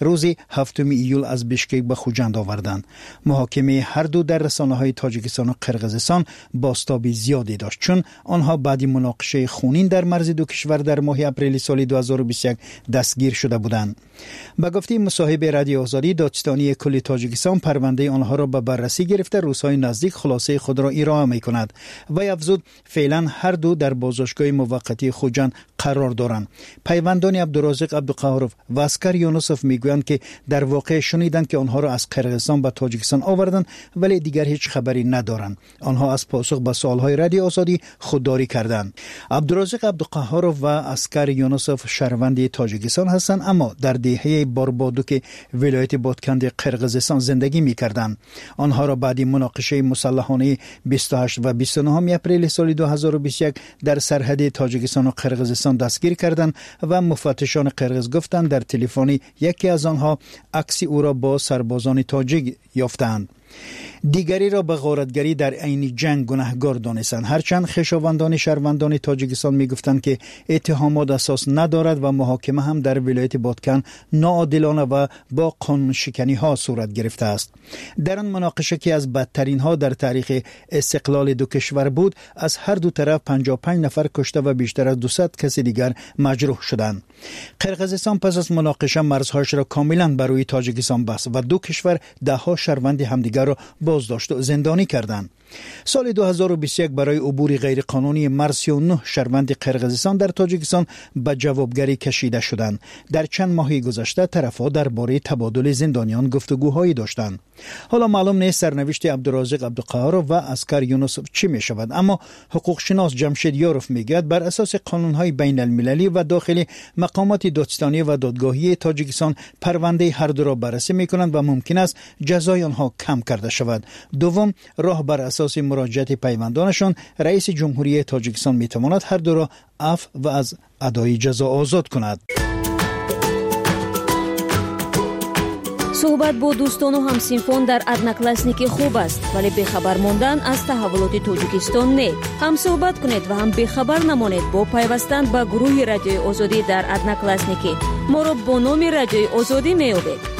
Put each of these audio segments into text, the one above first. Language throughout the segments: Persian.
روز 7 ایول از بیشکک به خوجند آوردند. محاکمه هر دو در رسانه‌های تاجیکستان و قرقیزستان بازتاب زیادی داشت، چون آنها بعد مناقشه خونین در مرز دو کشور در ماه اپریل سال 2021 دستگیر شده بودند. به گفته مصاحبه رادیو آزادی، دادستانی کل تاجیکستان پرونده آنها را به بررسی گرفته روزهای نزدیک خلاصه خود را ارائه می‌کند و افزود فعلا هر دو در بازداشتگاه موقتی خوجند قرار دارند. پیوندان عبدالرازق عبدالقهارov و اسکر یونسوف میگویند که در واقع شنیدند که آنها را از قرقیزستان به تاجیکستان آوردند ولی دیگر هیچ خبری ندارند. آنها از پاسخ به سوالهای رادیو آزادی خودداری کردند. عبدالرازق عبدالقهارov و اسکر یونسوف شهروند تاجیکستان هستند، اما در دهه باربادوک ولایت بادکند قرقیزستان زندگی می‌کردند. آنها را بعد مناقشه مسلحانه 28 و 29 اپریل سال 2021 در سرحد تاجیکستان و قرقیزستان دستگیر کردند و مفتشان قرقیز گفتند در تلفن یکی از آنها عکس او را با سربازان تاجیک یافتند. دیگری را به غارتگری در عین جنگ گناهکار دانستند، هرچند خویشاوندان شهروندان تاجیکستان میگفتند که اتهامات اساس ندارد و محاکمه هم در ولایت بادکن ناعادلانه و با قانون شکنی ها صورت گرفته است. در آن مناقشه که از بدترین ها در تاریخ استقلال دو کشور بود، از هر دو طرف 55 نفر کشته و بیشتر از 200 کس دیگر مجروح شدند. قرقیزستان پس از مناقشه مرزهایش را کاملا بر روی تاجیکستان بست و دو کشور دهها شهروند همدیگر را بازداشت و زندانی کردند. سال 2021 برای عبور غیرقانونی مرز 39 شهروند قرقیزستان در تاجیکستان به جوابگری کشیده شدند. در چند ماه گذشته طرفها درباره تبادل زندانیان گفتگوهایی داشتند. حالا معلوم نیست سرنوشت عبدالرازق عبدالقهارov و اسکر یونسوف چی می شود، اما حقوق شناس جمشید یاروف میگوید بر اساس قانونهای بین المللی و داخلی مقامات دادستانی و دادگاهی تاجیکستان پرونده هر دو را بررسی می کنند و ممکن است جزای آنها کم کرده شود. دوم، راه بر اساس مراجعت پیوندانشان رئیس جمهوری تاجیکستان می تواند هر دو را عفو و از ادای جزا آزاد کند. صحبت با دوستان و همسینفان در ادناکلاسنیکی خوب است، ولی بخبر ماندن از تحولات تاجیکستان نه. هم صحبت کنید و هم بخبر نمانید با پیوستن به گروه رادیوی آزادی در ادناکلاسنیکی. ما را با نام رادیوی آزادی می‌یابید.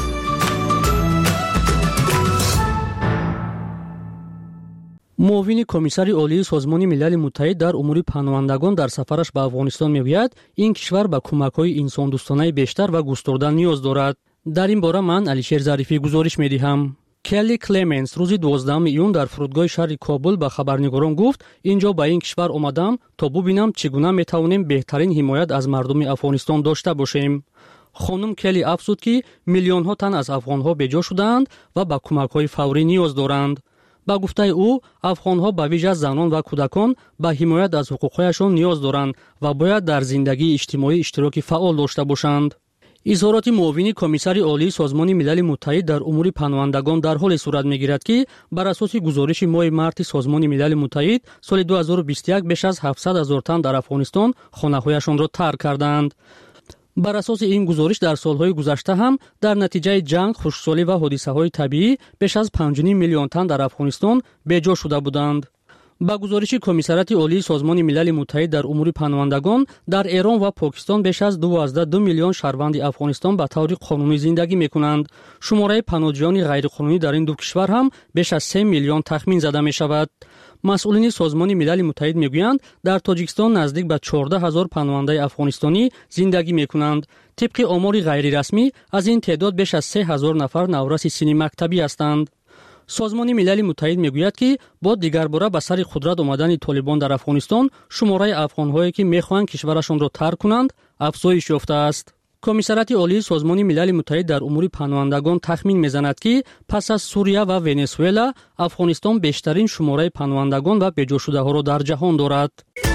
معاون کمیسر عالی سازمان ملل متحد در امور پناهندگان در سفرش به افغانستان میگوید این کشور به کمک‌های انسان‌دوستانه بیشتر و گسترده نیاز دارد. در این باره من علیشیر ظریفی گزارش می‌دهم. کلی کلمنس روز 12 ایون در فرودگاه شهر کابل به خبرنگاران گفت اینجا به این کشور آمدم تا ببینم چگونه می‌توانیم بهترین حمایت از مردم افغانستان داشته باشیم. خانم کلی افزود که میلیون‌ها تن از افغان‌ها بجا شدند و به کمک‌های فوری نیاز دارند. با گفته او افغان‌ها به ویژه زنان و کودکان به حمایت از حقوق‌هایشان نیاز دارند و باید در زندگی اجتماعی اشتراک فعال داشته باشند. اظهارات معاون کمیسر عالی سازمان ملل متحد در امور پناهندگان در حال صورت می‌گیرد که بر اساس گزارش ماه مارس سازمان ملل متحد سال 2021 بیش از 700,000 تن در افغانستان خانه‌هایشان را ترک کردند. بر اساس این گزارش در سالهای گذشته هم در نتیجه جنگ، خشکسالی و حادثه‌های طبیعی بیش از 5.5 میلیون تن در افغانستان بجا شده بودند. با گزارش کمیسریات عالی سازمان ملل متحد در امور پناهندگان در ایران و پاکستان بیش از 2.2 میلیون شهروند افغانستان به طور قانونی زندگی می‌کنند. شماره پناهجویان غیرقانونی در این دو کشور هم بیش از 3 میلیون تخمین زده می‌شود. مسئولین سازمان ملل متحد میگویند در تاجیکستان نزدیک به 14,000 پناهنده افغانستانی زندگی میکنند. طبق آمار غیر رسمی از این تعداد بیش از 3,000 نفر نورس سن مکتبی هستند. سازمان ملل متحد میگوید که با دیگر باره به سر قدرت آمدن طالبان در افغانستان شماره افغان‌هایی که میخواهند کشورشان را ترک کنند افزایش یافته است. کمیسریات عالی سازمان ملل متحد در امور پناهندگان تخمین میزند که پس از سوریه و ونزوئلا افغانستان بیشترین شماره پناهندگان و بجا شده ها را در جهان دارد.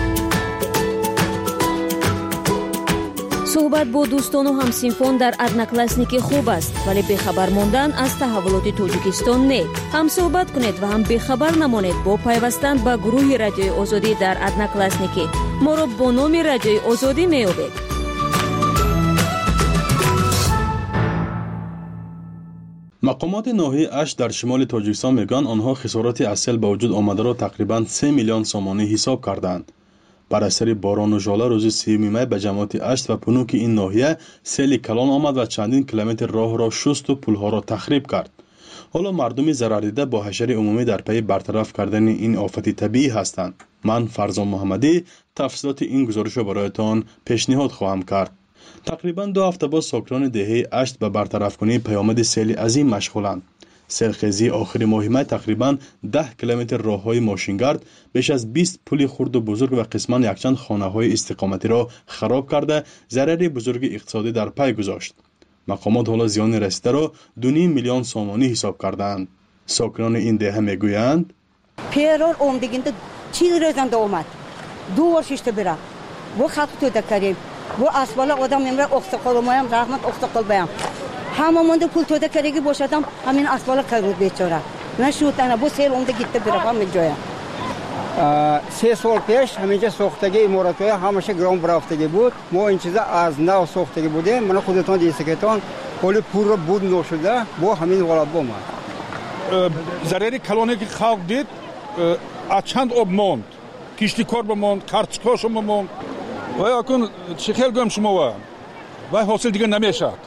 صحبت با دوستان و همسینفان در ادناکلاسنیکی خوب است، ولی بخبر ماندن از تحولات تاجیکستان نه. هم صحبت کنید و هم بخبر نمانید با پیوستن به گروه رادیوی آزادی در ادناکلاسنیکی. ما را با نام رادیوی آزادی می‌یابید. مقامات ناحیه اش در شمال تاجیکستان میگن آنها خسارات اصل به وجود آمده را تقریباً 3 میلیون سامانی حساب کردند. بر اثر باران و ژاله روز 3 می به جماعت اشت و پنوک این ناحیه سیل کلان آمد و چندین کیلومتر راه را شست و پلها را تخریب کرد. حالا مردم ضرر دیده با حشر عمومی در پی برطرف کردن این آفت طبیعی هستند. من فرزان محمدی تفصیلات این گزارش را برایتان پیشنهاد خواهم کرد. تقریبا 2 هفته بعد ساکنان دهه اشت به برطرف کنی پیامد سیل عظیم مشغولند. سیلخیزی آخر ماه می تقریبا 10 کیلومتر راههای ماشینگرد، بیش از 20 پل خرد و بزرگ و قسما یکچند خانه‌های استقامتی را خراب کرده ضرر بزرگ اقتصادی در پی گذاشت. مقامات حالا زیان رسیده را 2.5 میلیون سومانی حساب کردند. ساکنان این دهه میگویند پیران اومدگینده چی رزنده اومد 2 ورش işte bira bu xalq to'da karim bu asbala odam memra oqsoqol moyam rahmat oqsoqol bayam hamamında pul to'da keregi boşadam همین asbala karud bechora من شو تنها bu sel اومده gitti bira ham joya 3 سال پیش همینجا ساختگی امارات‌های همیشه گرام برافتگی بود. ما این چیزا از نو ساختگی بودیم. من خودتون دیسکتون پول پور بود نشده با همین ولاد بوم. ضرری کلانی که خلق دید چند آب موند. کشتی کار بموند، کارچکاش بموند. و اکنون چه خیلی گم شما و حاصل دیگه نمیشد.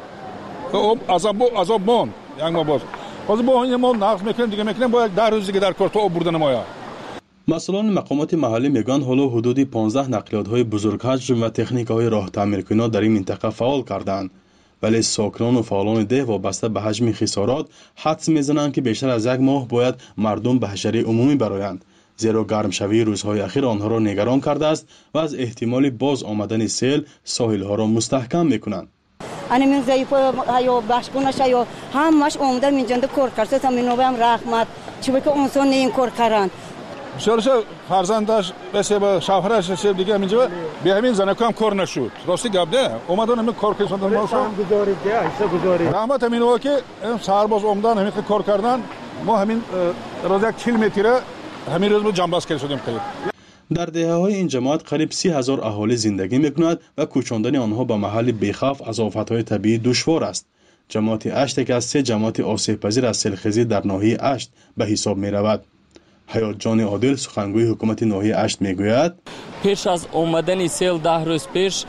عذاب موند. یعنی ما باز با این ما نقص میکنیم دیگه میکنیم با 10 روز دیگه در کار تو آب بردن مایا. مسئولان مقامات محلی میگن حالا حدود 15 نقلیات‌های بزرگ حجم و تکنیک‌های راه تعمیرکنی در این منطقه فعال کردند، ولی ساکنان و فعالان ده وابسته به حجم خسارات حدس میزنند که بیشتر از 1 ماه باید مردم به حشره عمومی برآیند، زیرا گرم شوی روزهای اخیر آنها را نگران کرده است و از احتمال باز آمدن سیل ساحل‌ها را مستحکم میکنند. انا من ضعیفا یا باشگونش یا همش اومده میجنده کار کرده منو هم رحمت چه که انسان این کار کردن شورش فرزندش به شوهرش رسید دیگه اینجا به همین زنکام کار نشد. راستی گبده اومدن همین کار کردن ما شو گذارید ایسا گذارید رحمت همین واقع سرباز اومدن همین کار کردن ما همین روز 1 کیلومتر همین روز جنباز کردیم خیلی. در دهه‌های این جماعت قریب 30,000 اهالی زندگی می‌کنند و کوچاندن آنها به محل بی‌خوف از آفت‌های طبیعی دشوار است. جماعت اشت که از 3 جماعت آسیب‌پذیر از سیلخیزی در ناحیه اشت به حساب می‌رود. حیات جان عادل سخنگوی حکومت ناحیه اشت میگوید پیش از آمدن سیل 10 روز پیش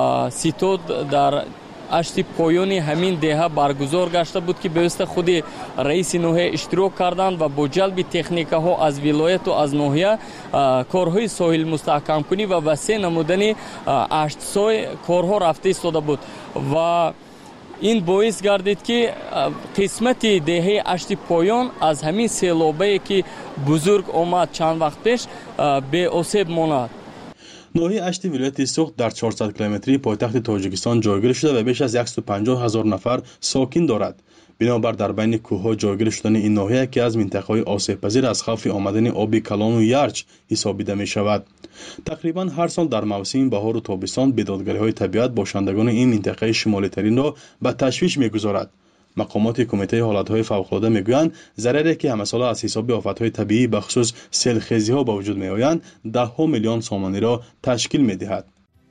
سیتود در اشت پایانی همین دهه برگزار گشته بود که به واسطه خود رئیس ناحیه اشتراک کردند و با جلب تکنیک‌ها از ولایت و از ناحیه کارهای ساحل مستحکم کنی و وسیع نمودن اشت سای کارها رفته ایستاده بود و این باعث گردید که قسمت دهه اشت پایان از همین سیلابی که بزرگ آمد چند وقت پیش به آسیب ماند. ناحیه اشت ولایت سوخت در 400 کیلومتری پایتخت تاجیکستان جایگیر شده و بیش از 150,000 نفر ساکن دارد. بنابر در بین کوه‌ها جایگیر شدن این ناحیه که از منطقه‌های آسیب‌پذیر از خوف آمدن آب کلان و یرچ حسابیده می‌شود. تقریباً هر سال در موسم بهار و تابستان بیدادگری‌های طبیعت باشندگان این منطقه شمالی ترین را به تشویش می‌گذارد. مقامات کمیته حالت‌های فوق‌العاده می‌گویند ضرری که همه ساله از حساب آفت‌های طبیعی به خصوص سیلخیزی‌ها به وجود می‌آیند 10 میلیون سومانی را تشکیل می‌دهد.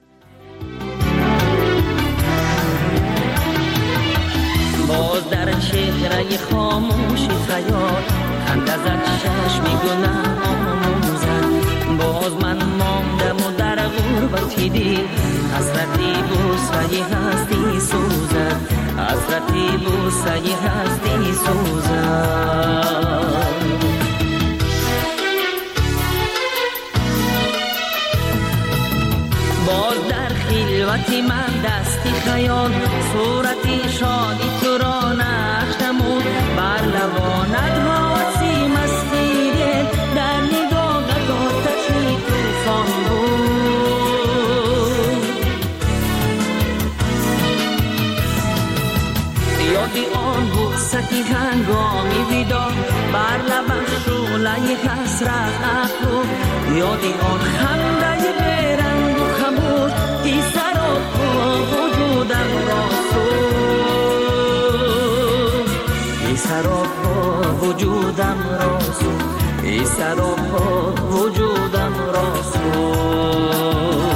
باز در چهره خاموش خیال خنده زد چشم گناه آموزد باز من ماندم و در غربتی دید حسرتی بوسه هستی سوزد حسرتی بوسه هستی سوزد باز در خلوتی من دستی خیال صورتی شادی تو را نشتمود بر لبانت حاسی مستی دل در نگاهت آتشی توفان بود یادی آن بوستی هنگامی ویدا بر لبم شعله حسرت افروخت یادی آن خنده برنگ و خموش ای سراپا وجودم را سوخت ای سراپا وجودم را سوخت ای سراپا وجودم را سوخت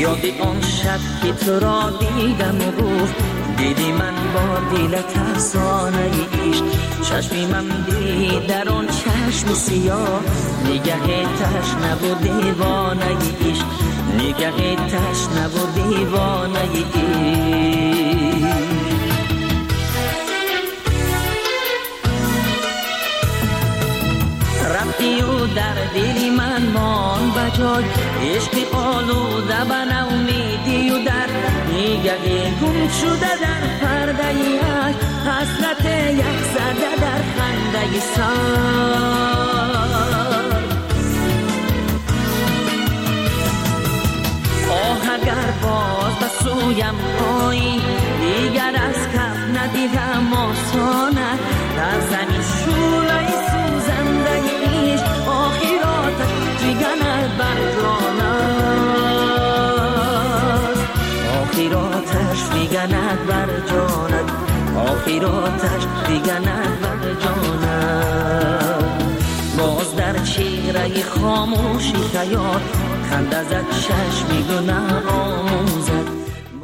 یادی آن شب که تو را دیدم و گفت دیدی من با دل ترسانه ایش چشمی من دید در آن چشم سیاه نگه تشنه و دیوانه ایش نگه تشنه و دیوانه ایش رفتی و در دلی من مان بجای عشق آلوده به نومیدی و در نگه گم شده در پرده یک حسرت یک زده در خنده سر آه اگر باز به سویم پایی دیگر از کف ندیدم آسانه در زمین شوله سوزنده ایش آخراتش فگند بر جانت آخراتش فگند بر جانت آخراتش فگند بر جانت باز در چهره خاموشی خیال خنده زد چشمی گناه آموزد.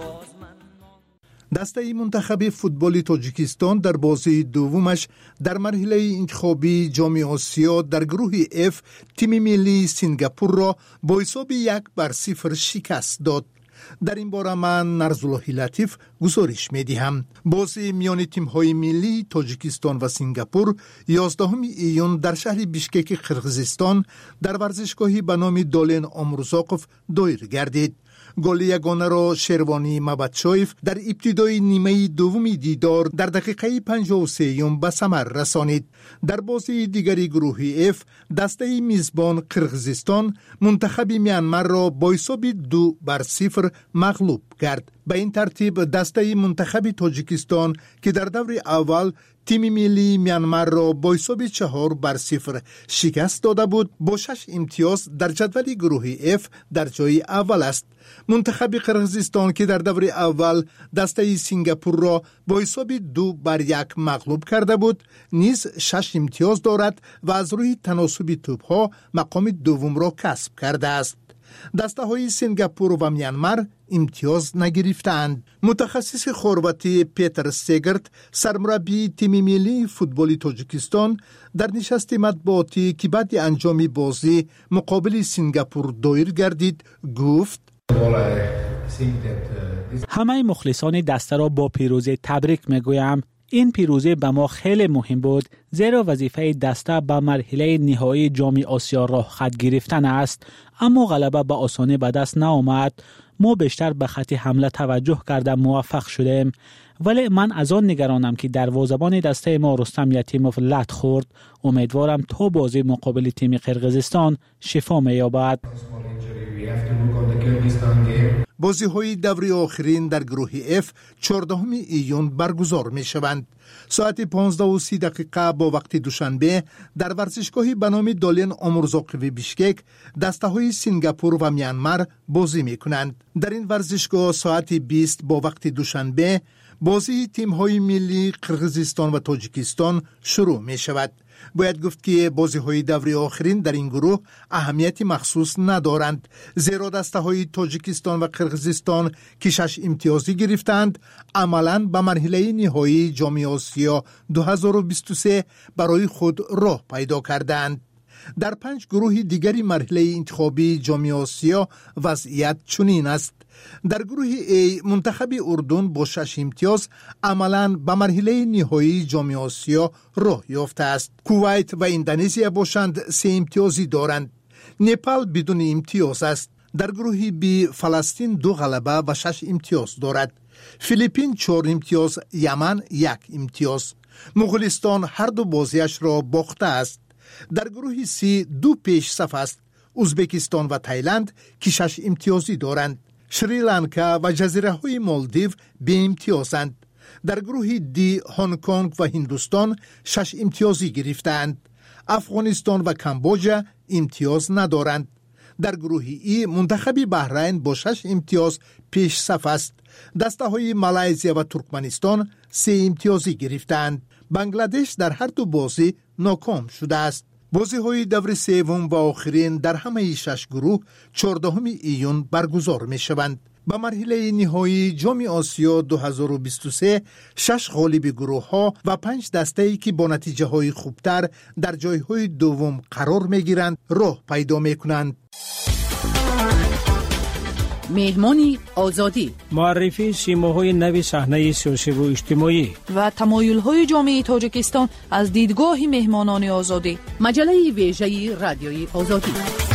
دسته منتخب فوتبال تاجیکستان در بازی دومش در مرحله انتخابی جام آسیا در گروه F تیم ملی سنگاپور را با حساب 1-0 شکست داد. در این باره من نرزالله لطیف گزارش می‌دهم. بازی میان تیم‌های ملی تاجیکستان و سنگاپور 11 ایون در شهر بیشکک قرقیزستان در ورزشگاهی به نام دولن آمرزاقوف دایر گردید. گل یگانه را شروانی مبدشایف در ابتدای نیمه دوم دیدار در دقیقه 53 به ثمر رسانید. در بازی دیگری گروه F دسته میزبان قرقیزستان منتخب میانمار را با حساب 2-0 مغلوب کرد. به این ترتیب دسته منتخب تاجیکستان که در دور اول تیم ملی میانمار را با حساب 4-0 شکست داده بود با 6 امتیاز در جدول گروه F در جای اول است. منتخب قرقیزستان که در دور اول دسته سنگاپور را با حساب 2-1 مغلوب کرده بود نیز 6 امتیاز دارد و از روی تناسب توپ‌ها مقام دوم را کسب کرده است. دسته های سنگاپور و میانمار امتیاز نگرفتند. متخصص خرواتی پیتر سیگرت سرمربی تیم ملی فوتبال تاجیکستان در نشست مطبوعاتی که بعد انجام بازی مقابل سنگاپور دایر گردید گفت همه مخلصان دسته را با پیروزی تبریک میگویم. این پیروزی به ما خیلی مهم بود زیرا وظیفه دسته به مرحله نهایی جام آسیا راه خط گرفتن است، اما غلبه به آسانی به دست نآمد. ما بیشتر به خط حمله توجه کرده موفق شدیم، ولی من از آن نگرانم که دروازه‌بان دسته ما رستم یتیموف لت خورد. امیدوارم تا بازی مقابل تیم قرقیزستان شفا می‌یابد. بازی های دوری آخرین در گروه F 14 ایون برگزار می شوند. ساعت 15:30 با وقت دوشنبه در ورزشگاهی به نام دولن آمرزاقوف بیشکک دسته های سنگاپور و میانمار بازی می کنند. در این ورزشگاه ساعت 20 با وقت دوشنبه بازی تیم های ملی قرقیزستان و تاجیکستان شروع می شود. باید گفت که بازی های دوری آخرین در این گروه اهمیت مخصوص ندارند، زیرا دسته های تاجیکستان و قرقیزستان که 6 امتیازی گرفتند عملاً به مرحله نهایی جام آسیا 2023 برای خود راه پیدا کردند. در 5 گروه دیگری مرحله انتخابی جام آسیا وضعیت چنین است. در گروه A منتخب اردن با 6 امتیاز عملاً به مرحله نهایی جام آسیا راه یافته است. کویت و اندونزی باشند 3 امتیازی دارند. نپال بدون امتیاز است. در گروه B فلسطین 2 غلبه و 6 امتیاز دارد. فیلیپین 4 امتیاز، یمن 1 امتیاز. مغولستان هر دو بازیش را باخته است. در گروه C 2 پیش صف است. ازبکستان و تایلند که 6 امتیازی دارند. شریلانکا و جزیره های مالدیو به امتیازند. در گروه D هنگ کنگ و هندوستان 6 امتیازی گرفتند. افغانستان و کامبوجا امتیاز ندارند. در گروه E منتخب بحرین با 6 امتیاز پیش صف است. دسته های مالایزیا و ترکمنستان 3 امتیازی گرفتند. بنگلادش در هر دو بازی ناکام شده است. بازی‌های دور سوم و آخرین در همه 6 گروه 14 ایون برگزار می‌شوند. به مرحله نهایی جام آسیا 2023 6 غالب گروه‌ها و 5 دسته‌ای که با نتیجه‌های خوبتر در جای‌های دوم قرار می‌گیرند راه پیدا می‌کنند. مهمانی آزادی، معرفی سیماهای نو صحنه سیاسی و اجتماعی و تمایل‌های جامعه تاجیکستان از دیدگاه مهمانان آزادی. مجله ویژه رادیوی آزادی.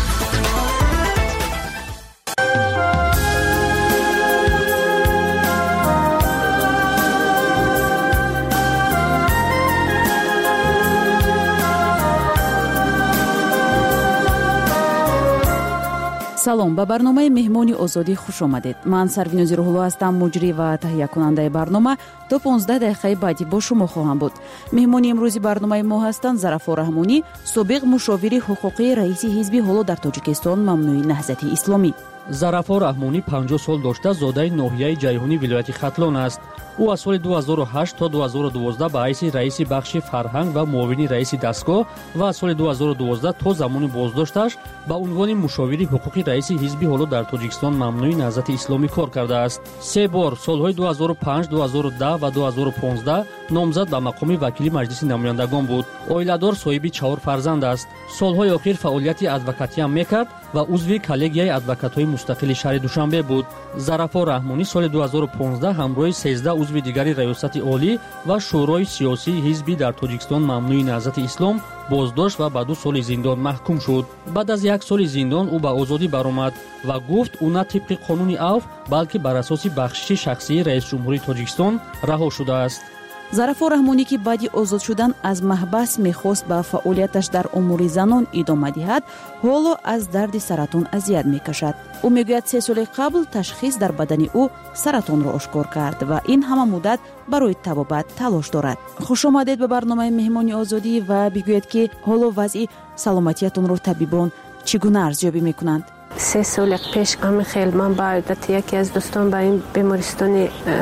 салом, ба барномаи меҳмони озодӣ хуш омадед. ман Сарвинози Рӯҳулло ҳастам, муҷрӣ ва таҳиякунандаи барнома. то 15 дақиқаи баъдӣ бо шумо хоҳам буд. меҳмони имрӯзи барномаи мо ҳастанд Зарафор Раҳмонӣ, собиқ мушовири ҳуқуқии раиси ҳизби ҳоло дар Тоҷикистон Мамнӯи Наҳзати Исломӣ. Зарафор Раҳмонӣ 50 сол дошта зодаи ноҳияи ҷайҳунӣ вилояти Хатлон аст. ӯ аз соли 2008 то 2012 ба ҳайси раиси бахши фарҳанг ва муовини раиси дастгоҳ ва аз соли 2012 то замони боздошташ ба унвони мушовири ҳуқуқи раиси ҳизби ҳоло дар Тоҷикистон Мамнӯи Наҳзати Исломӣ кор кардааст. 3 бор солҳои 2005, 2010 ва 2015 номзад ба мақоми вакили Маҷлиси намояндагон буд. Оиладор, соҳиби 4 фарзанд аст. Солҳои охир фаъолияти адвокатиам мекард ва узви коллегияи адвокатҳои мустақили шаҳри Душанбе буд. Зарафор Раҳмонӣ соли 2015 ҳамроҳи 13 узви дигари раёсати олӣ ва шӯрои сиёсии ҳизби дар Тоҷикистон Мамнӯи Наҳзати Ислом боздошт ва ба 2 соли зиндон маҳкум шуд. Баъд аз 1 соли зиндон ӯ ба озодӣ баромад ва гуфт ӯ на тибқи қонуни авф, балки бар асоси бахшиши шахсии раисҷумҳурии Тоҷикистон раҳо шудааст. Зарафор Раҳмонӣ ки баъди озод шудан аз маҳбас мехост ба фаъолияташ дар умури занон идома диҳад, ҳоло аз дарди саратон азият мекашад. ӯ мегӯяд 3 соли қабл ташхис дар бадани ӯ саратонро ошкор кард ва ин ҳама муддат барои табобат талош дорад. хушомадед ба барномаи меҳмони озодӣ ва бигӯед ки ҳоло вазъи саломатиятонро табибон чӣ гуна арзёбӣ мекунанд? 3 соли пеш амихел ман ба айдати яке аз дӯстон ба ин бемористони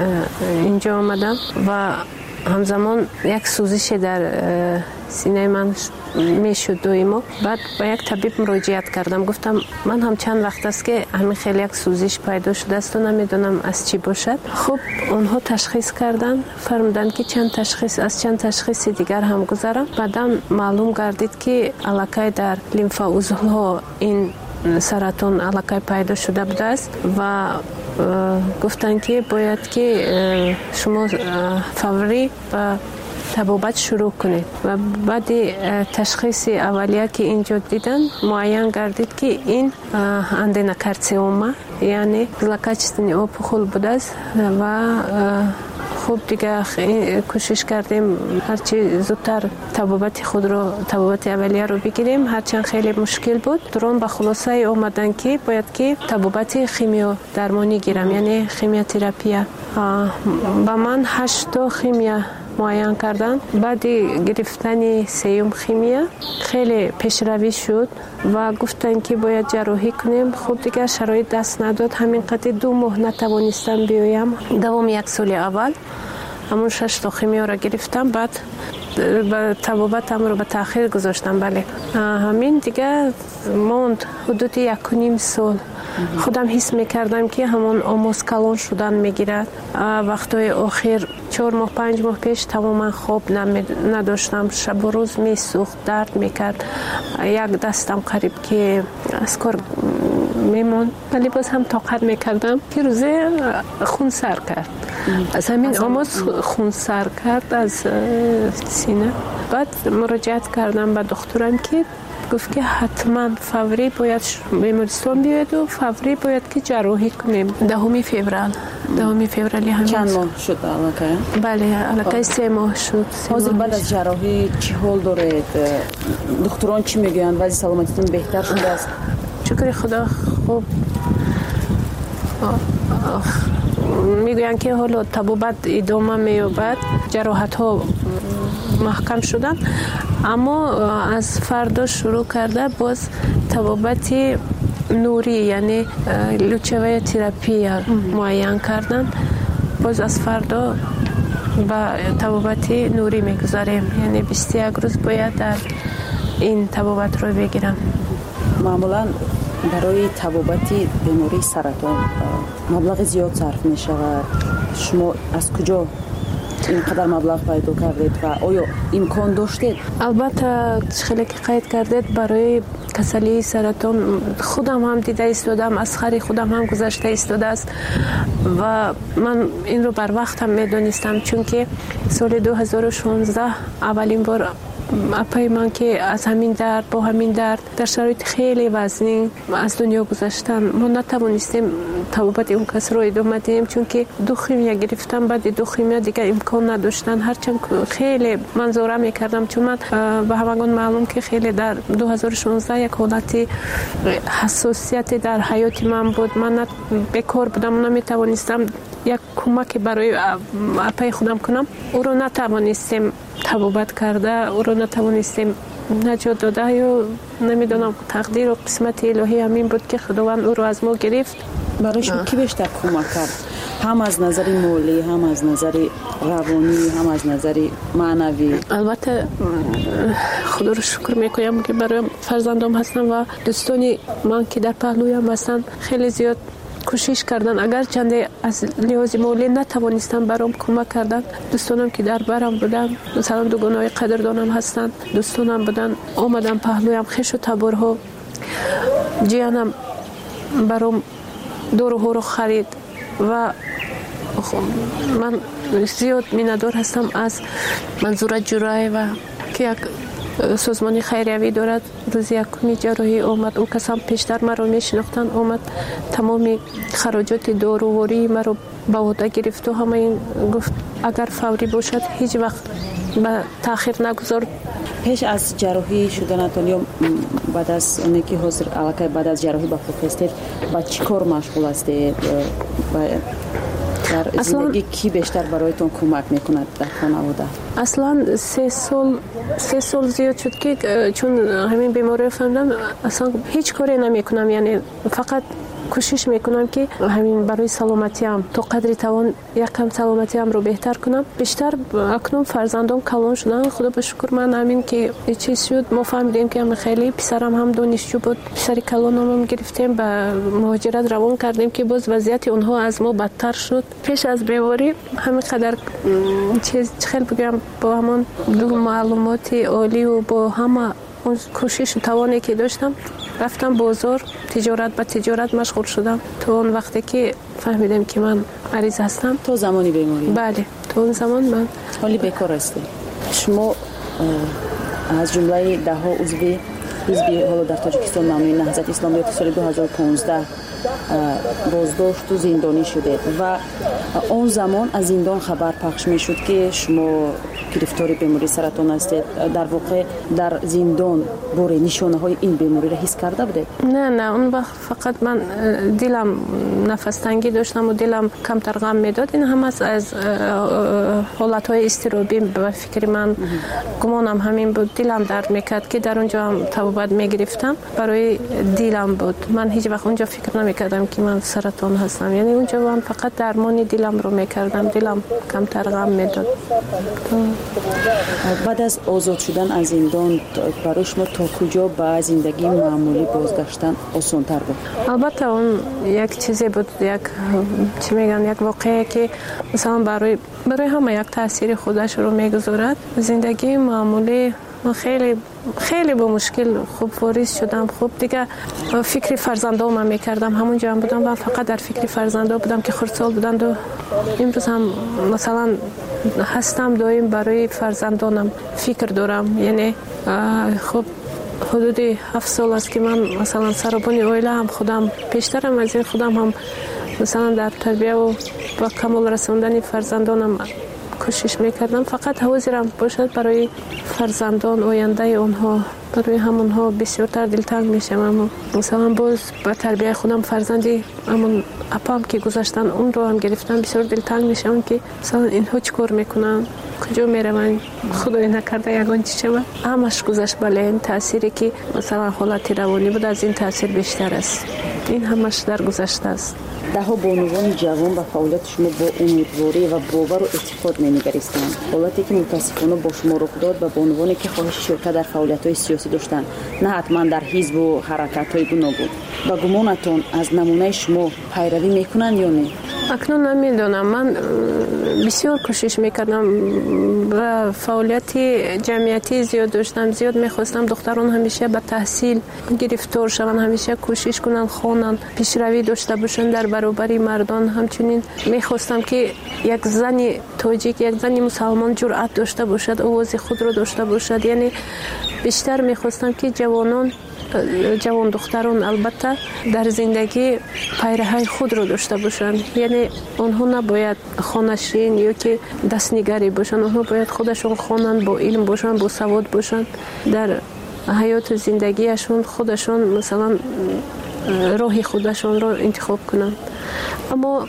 инҷо омадам ва ҳамзамон як сӯзише дар синаи ман мешуд доимо. баъд ба як табиб муроҷиат кардам, гуфтам ман ҳам чанд вақт аст ки ҳамин хел як сӯзиш пайдо шудаасту намедонам аз чӣ бошад. хуб онҳо ташхис карданд, фармуданд ки аз чанд ташхиси дигар ҳам гузарам. баъдам маълум гардид ки аллакай дар лимфаузлҳо ин саратон аллакай пайдо шуда будааст ва гуфтанд ки бояд ки шумо фаврӣ ба табобат шурӯъ кунед. ва баъди ташхиси аввалия ки инҷо дидан муайян гардид ки ин аденокарциома, яъне злокачественный опухол будааст ва хуб дигар кӯшиш кардем ҳарчи зудтар табобати аввалияро бигирем, ҳарчанд хеле мушкил буд. дурон ба хулосае омаданд ки бояд ки табобати химиодармонӣ гирам, яъне химиотерапия. ба ман 8 химия муайян карданд. баъди гирифтани 3 химия хеле пешравӣ шуд ва гуфтанд ки бояд ҷарроҳӣ кунем. хуб дигар шароит даст надод, ҳамин қадри 2 моҳ натавонистам биёям. давоми 1 соли аввал ҳамон 6 химиёро гирифтам, баъд табобатамро ба таъхир гузоштам. бале ҳамин дигар монд ҳудуди 1.5 сол. худам ҳис мекардам ки ҳамон омоскалон шудан мегирад. вақтҳои охир 4 моҳ 5 моҳ пеш тамоман хоб надоштам, шабу рӯз месӯхт, дард мекард. як дастам қариб ки аз кор мемонд, вале боз ҳам тоқат мекардам ки рӯзе хун сар кард. аз ҳамин омоз хун сар кард аз сина. баъд муроҷиат кардам ба духтурам ки гуфт ки ҳатман фаврӣ бояд бемористон биёеду фаврӣ бояд ки ҷарроҳӣ кунем. 10 феврали ҳамин чанд моҳ шуд аллакай? бале аллакай 3 моҳ шуд. ҳозир баъд аз ҷарроҳӣ чӣ ҳол доред? духтурон чӣ мегӯянд? вазъи саломатитон беҳтар шудааст? шукри худо хуб мегӯянд ки ҳоло табобат идома меёбад, ҷароҳатҳо маҳкам шуданд, аммо аз фардо шурӯъ карда боз табобати нурӣ, яъне лучевая терапия муайян карданд. боз аз фардо ба табобати нурӣ мегузарем, яъне 21 рӯз бояд дар این طبابت رو بگیرم. معمولا برای طبابت بیماری سرطان مبلغ زیاد صرف می شود. شما از کجا اینقدر مبلغ پیدا کردید و آیا امکان داشتید؟ البته خیلی که قید کردید برای کسلی سرطان خودم هم دیده ایستادم، از خری خودم هم گذشته ایستاده است و من این رو بر وقت هم میدونستم، چون که سال 2016 اولین بار اپای من که از همین درد با همین درد در شرایط خیلی وزنی از دنیا گذاشتن، ما نتوانستیم طبابت اون کس رو ادامه دهیم، چون که دوخیمیا گرفتم. بعد دوخیمیا دیگه امکان نداشتن، هرچند خیلی منظوره میکردم، چون من به همگان معلوم که خیلی در 2016 یک حالت حساسیت در حیات من بود. من بیکار بودم، نمیتوانستم یک کمک برای اپای خودم کنم. او رو نتوانستیم طبابت کرده، او رو نتوانستیم نجات داده، یا نمیدونم تقدیر و قسمت الهی همین بود که خداوند او رو از ما گرفت. برای شما کی بیشتر کمک کرد؟ هم از نظر مالی، هم از نظر روانی، هم از نظر معنوی؟ البته خدا رو شکر میکنم که برای فرزندام هستم و دوستانی من که در پهلویم هستن خیلی زیاد کوشش کردن، اگر چنده از لحاظ مالی نتوانستم برام کمک کردن. دوستانم که در برم بودن، مثلا دوگانای قدردانم هستن، دوستانم بودن آمدن پهلویم، خش و تبرها جیانم برام دورو رو خرید و من زیاد میندار هستم از منظور جرای و که یک سازمانی خیریوی دارد. روز یکمی جراحی آمد، او کسان پیشتر مرا میشناختن، آمد تمامی خراجات داروواری مرا به عهده گرفت و همه این گفت اگر فوری باشد هیچ وقت به تاخیر نگذار. پیش از جراحی شدنتان یا بعد از اونی که حاضر علاقه بعد از جراحی به خود هستید با چی کار مشغول هستید؟ در زندگی کی بیشتر برایتون کمک میکند در خانواده؟ اصلا 3 سال زیاد شد که چون همین بیماری فهمیدم اصلا هیچ کاری نمیکنم، یعنی فقط کوشش میکنم که همین برای سلامتیم تا قدری توان یکم سلامتیم رو بهتر کنم. بیشتر اکنون فرزندان کلان شدن، خدا به شکر. من همین که چیز شد ما فهمیدیم که خیلی پسرم هم دانشجو بود، پسری کلانم هم گرفتیم به مهاجرت روان کردیم که باز وضعیت اونها از ما بدتر شد. پیش از بیماری همین قدر چیز خیلی بگم با همون دو معلومات عالی و با همه اون کوشش و توانی که داشتم رفتم بازار، تجارت مشغول شدم تا اون وقتی که فهمیدم که من مریض هستم. تو زمانی بیماری؟ بله، تو اون زمان من حالی بیکار هستی. شما از جمله 10 عضو حزب حالا در تاجیکستان نامی نهضت اسلامیات سال 2015 بازداشت و زندانی شده و اون زمان از زندان خبر پخش می شد که شما گرفتار بیماری سرطان هستید. در واقع در زندان باره نشانه های این بیماری را حس کرده بودید؟ نه اون وقت فقط من دلم نفس تنگی داشتم و دلم کمتر غم میداد. این هم از حالت های اضطرابی به فکر من گمانم همین بود. دلم درد میکرد که در اونجا هم طبابت میگرفتم، برای دلم بود. من هیچ وقت اونجا فکر نمیکردم که من سرطان هستم، یعنی اونجا من فقط درمانی دلم رو میکردم، دلم کمتر غم میداد. بعد از آزاد شدن از زندان برای شما تا کجا به زندگی معمولی بازگشتن آسان‌تر بود؟ البته اون یک چیزی بود، یک چی میگن، یک واقعه که مثلا برای همه یک تاثیر خودش رو میگذارد. زندگی معمولی من خیلی با مشکل خوب واریز شدم. خوب دیگه فکر فرزندام میکردم، همونجا هم بودم و فقط در فکر فرزندام بودم که خردسال بودند و امروز هم مثلا هستم دائم برای فرزندانم فکر دارم. یعنی خب حدود 7 سال است که من مثلا سربانی اویله هم خودم پیشترم از این خودم هم مثلا در تربیه و با کمال رسوندن فرزندانم کوشش میکردم. فقط حوضیرم باشد برای فرزندان آینده اونها، برای همونها بسیارتر دلتنگ میشم. مثلا باز با تربیه خودم فرزندی همون اپام که گذاشتن اون رو هم گرفتم، بسیار دلتنگ میشم که مثلا اینها چی کار میکنن، کجا میروند، خدای نکرده یگان چی شود. همش گذشت. بله این تأثیری که مثلا حالت روانی بود از این تأثیر بیشتر است. این همش در گذشته است. دهها بانوان جوان به فعالیت شما با امیدواری و باور و اعتقاد می‌نگریستند. حالتی که متاسفانه با شما رخ داد به بانوانی که خواهش شرکت در فعالیت‌های سیاسی داشتند، نه حتما در حزب و حرکت‌های گوناگون. با گمانتون از نمونه شما پیروی میکنند یا نه؟ اکنون نمیدونم. من بسیار کوشش میکردم و فعالیت جمعیتی زیاد داشتم. زیاد میخواستم دختران همیشه به تحصیل گرفتار شوند، همیشه کوشش کنند خوانند، پیشروی داشته باشند در برابر مردان. همچنین میخواستم که یک زن تاجیک، یک زن مسلمان جرأت داشته باشد، آواز خود را داشته باشد. یعنی بیشتر میخواستم که جوان دختران البته در زندگی پیرهی خود را داشته باشند. یعنی آنها نباید خانشین یا که دستنگری باشند، آنها باید خودشون خوانند، با علم باشند، با سواد باشند، در حیات زندگیشون خودشون مثلا راه خودشون را انتخاب کنند. اما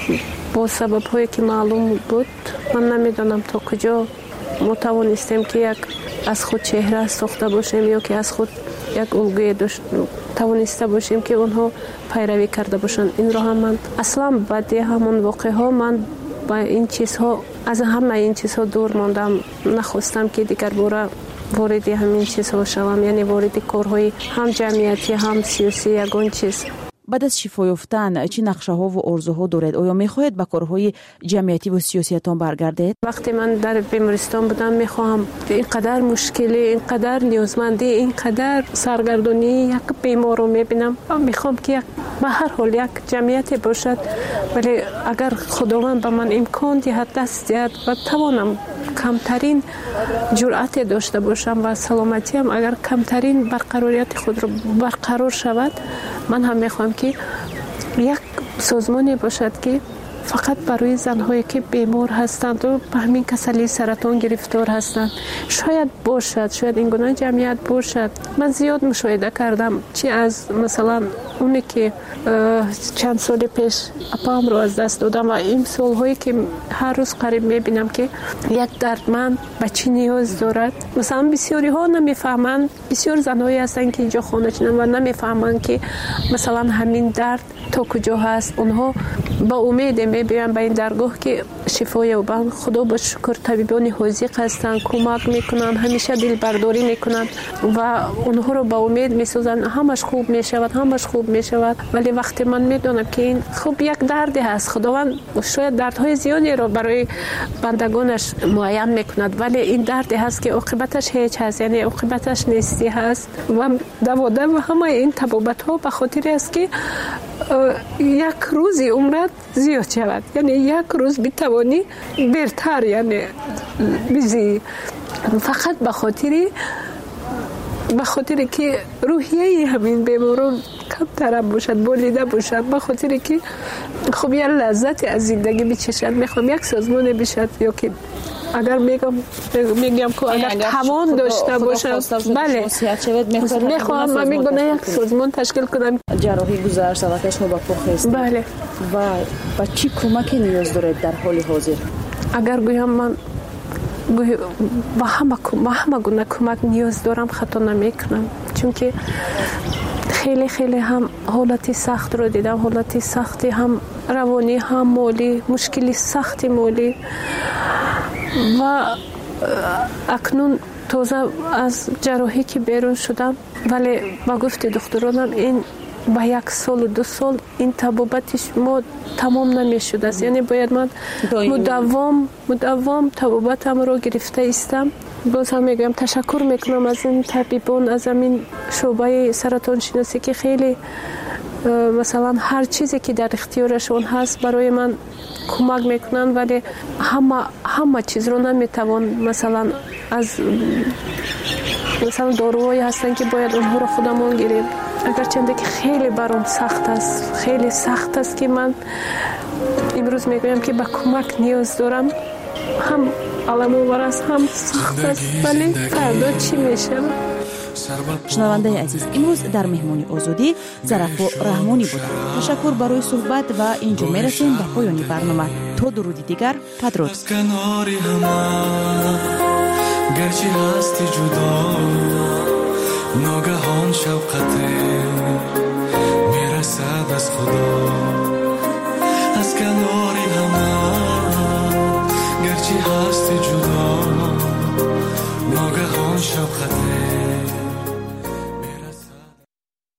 با سبب هایی که معلوم بود، من نمیدانم تا کجا ما توانستیم که یک از خود چهره ساخته باشیم یا که از خود یک الگوی توانسته باشیم که اونها پیروی کرده باشند. این را هم من اصلا بعد همون واقعه ها من با این چیزها، از همه این چیزها دور ماندم. نخواستم که دیگر باره وارد همین چیزها شوم، یعنی وارد کارهای هم جمعیتی هم سیاسی یگان چیز. بعد از شفا یافتن چه نقشه ها و آرزوها دارید؟ آیا میخواهید به کارهای جمعیتی و سیاسیتان برگردید؟ وقتی من در بیمارستان بودم میخواهم اینقدر مشکلی، اینقدر نیازمندی، اینقدر سرگردانی یک بیمار رو میبینم. میخوام که به هر حال یک جمعیتی باشد، ولی اگر خداوند به من امکان دهد، دست دهد و توانم کمترین جرأت داشته باشم و سلامتیم اگر کمترین برقراریت خود رو برقرار شود، من هم میخوام که یک سازمانی باشد که فقط برای زنهایی که بیمار هستند و به همین کسلی سرطان گرفتار هستند شاید باشد، شاید این گونه جمعیت باشد. من زیاد مشاهده کردم، چی از مثلا اونی که چند سال پیش اپام رو از دست دادم و این سالهایی که هر روز قریب میبینم که یک دردمند به چی نیاز دارد. مثلا بسیاری ها نمیفهمند، بسیار زنهایی هستند که اینجا خانه چنن و نمیفهمند که مثلا همین درد تا کجا هست. اونها با امید میبینن به این درگاه که شفا یابند. خدا با شکر طبیبان حاذق هستند، کمک میکنن، همیشه دل برداری میکنن و اونها رو با امید میسازن همش خوب میشود، همش خوب میشود. ولی وقتی من میدونم که این خوب یک دردی هست، خداوند شاید دردهای زیادی رو برای بندگانش معین میکند، ولی این دردی هست که عاقبتش هیچ هست، یعنی عاقبتش نیستی هست و دوادر و همه این طبابت ها به خاطر است که یک روزی عمرت زیاد شود، یعنی یک روز بتوانی بهتر یعنی بیزی، فقط به خاطر که روحیه همین بیماران کمتر باشد، بولیده باشد، به خاطر که خب یه لذت از زندگی بچشد. میخوام یک سازمان بشد یا که اگر میگم که اگر توان داشته باشم، بله میخوام من میگم یک سازمان تشکیل کنم. جراحی گذشت و شما با پخست، بله، و چی کمکی نیاز دارید در حال حاضر؟ اگر گویم من با همه گونه کمک نیاز دارم خطا نمیکنم، چون که خیلی هم حالتی سخت رو دیدم، حالتی سختی هم روانی هم مالی، مشکلی سختی مالی و اکنون تازه از جراحی که بیرون شدم، ولی با گفت دکترانم این با 1 سال و 2 سال این طبابتش ما تمام نمیشد است، یعنی باید من مداوم طبابتم رو گرفته استم. باز هم میگم تشکر میکنم از این طبیبان، از این شعبه سرطان شناسی که خیلی مثلا هر چیزی که در اختیارشون هست برای من کمک میکنن، ولی همه چیز رو نمیتوان مثلا از مثلا داروهایی هستن که باید اونها رو خودمون گیریم. اگرچه که خیلی برام سخت است، خیلی سخت است که من امروز میگویم که به کمک نیاز دارم، هم علم‌آور است هم سخت است، ولی فردا چی میشه؟ شنونده عزیز، امروز در مهمانی آزادی ظرفا رحمانی بودند. تشکر برای صحبت و اینجا میرسیم به پایان برنامه. تا درودی دیگر، بدرود. گرچه هستی جدا ناگهان شوقت میرسد از خدا از کناری همه گرچه هستی جدا ناگهان شب خطه